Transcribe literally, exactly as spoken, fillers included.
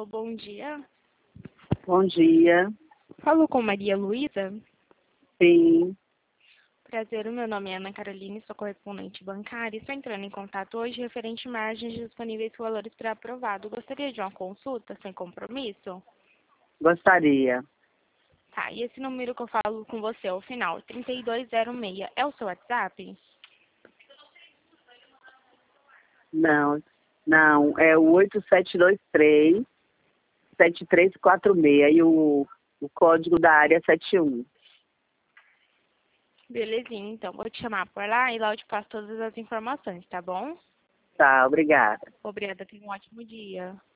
Alô, bom dia. Bom dia. Falo com Maria Luísa? Sim. Prazer, o meu nome é Ana Carolina, sou correspondente bancária. Estou entrando em contato hoje referente a margens disponíveis e valores pré-aprovado. Gostaria de uma consulta sem compromisso? Gostaria. Tá, e esse número que eu falo com você, o final, trinta e dois zero seis, é o seu WhatsApp? Não, não, é o oito sete dois três, sete três quatro seis e o, o código da área é setenta e um. Belezinha, então. Vou te chamar por lá e lá eu te passo todas as informações, tá bom? Tá, obrigada. Obrigada, tenha um ótimo dia.